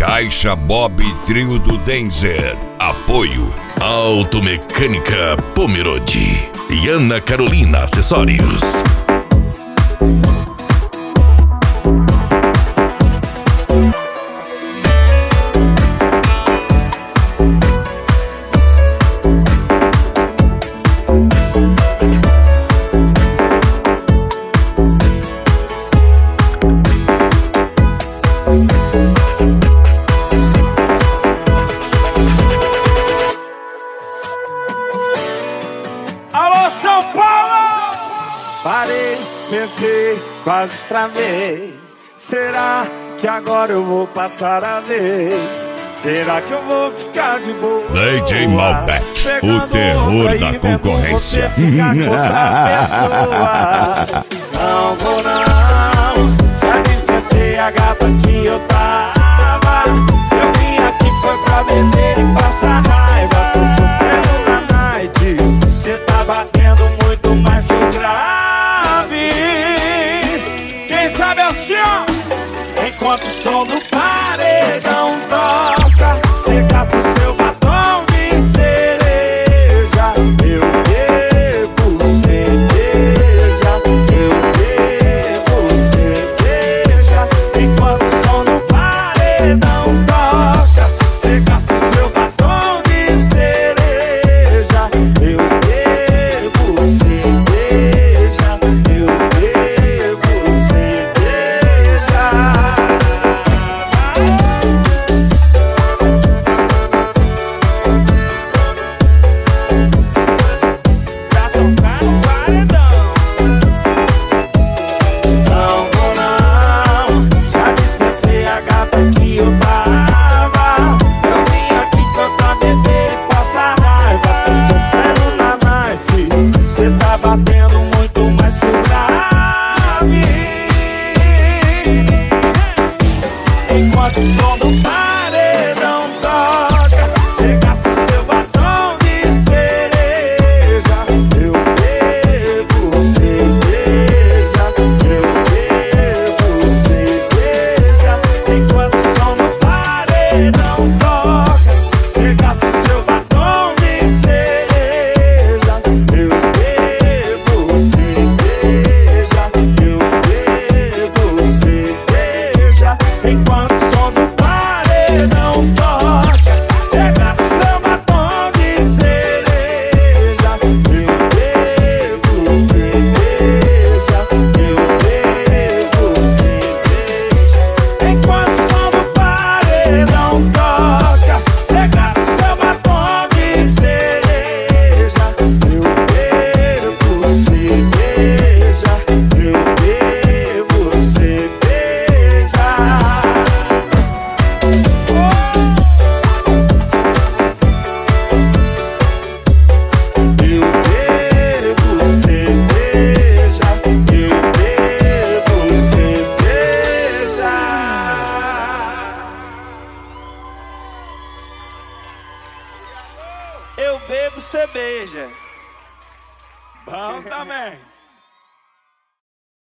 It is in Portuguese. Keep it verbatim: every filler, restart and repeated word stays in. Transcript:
Caixa Bob Trio do Denzer. Apoio Automecânica Pomerode e Ana Carolina Acessórios. Alô, São Paulo! Parei, pensei, quase travei. Será que agora eu vou passar a vez? Será que eu vou ficar de boa? D J Malbec, o terror da concorrência. Você ficar com outra pessoa. Não vou não, já dispensei a gata que eu tava. Eu vim aqui foi pra beber e passar raiva. Tô sofrendo na night, cê tá batendo muito mais que o grave. Quem sabe assim, ó, enquanto o som do paredão toca, cê gasta o seu batom de cereja. Eu bebo cerveja, eu bebo cerveja. Enquanto o som do paredão toca, cê gasta o seu batom de cereja. Eu bebo cerveja, eu bebo cerveja. Pra tocar no paredão. Não vou não, já dispensei a gata que eu tava. Eu vim aqui foi pra beber e passar raiva. Tô sofrendo na night, cê tá batendo muito mais que o grave. Enquanto o som do paredão toca, cê gasta o seu batom de cereja. Eu bebo cerveja, eu bebo cerveja. Enquanto o som do paredão toca, cê gasta o seu batom de cereja. Eu bebo cerveja, eu bebo cerveja. Enquanto o som do paredão toca, cê gasta o seu batom de cereja. Eu bebo cerveja, eu bebo cerveja. Enquanto o som do paredão toca, cê gasta o seu batom de cereja. Eu bebo cerveja, eu bebo cerveja. Eu bebo cerveja, eu bebo cerveja. Eu bebo cerveja. Bom também.